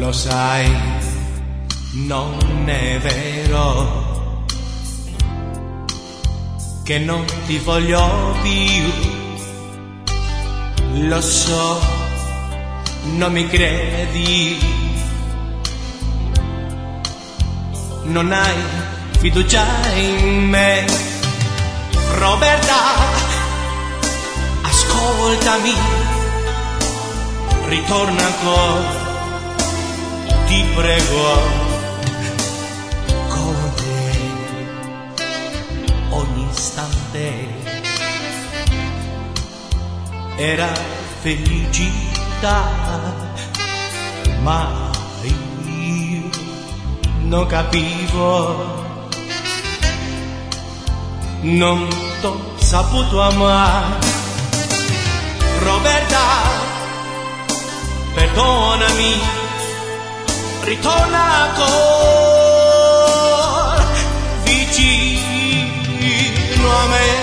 Lo sai, non è vero che non ti voglio più. Lo so, non mi credi, non hai fiducia in me. Roberta, ascoltami, ritorna ancora, ti prego, con te ogni istante era felicità, ma io non capivo, non t'ho saputo amare. Roberta, perdonami, ritorna ancora vicino a me.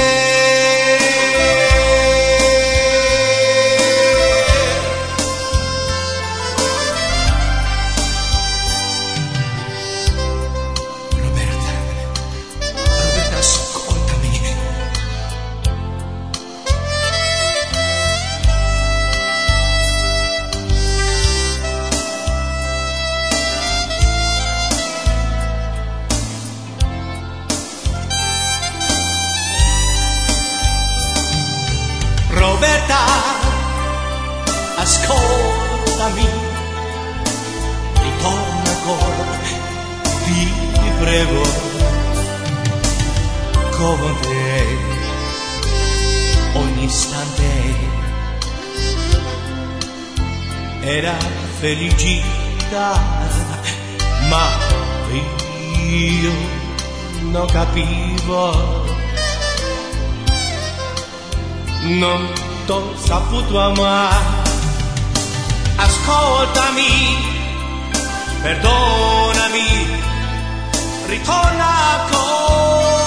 Roberta, ascoltami. Roberta, ascoltami, ritorna ancora, ti prego, con te ogni istante era felicità, ma io non capivo, non t'ho saputo amare. Ascoltami, perdonami, ritorna ancora